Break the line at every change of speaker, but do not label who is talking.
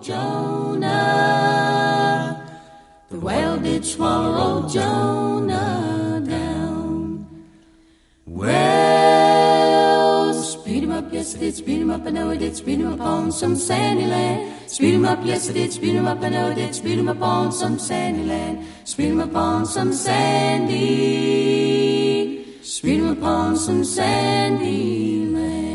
Jonah. The whale did swallow Jonah down. Well, speed him up, yes it did, speed him up, I know it did, speed him up on some sandy land. Speed him up, yes it did, speed him up, I know it did, speed him up on some sandy land. Speed him up on some sandy, speed him up on some sandy land.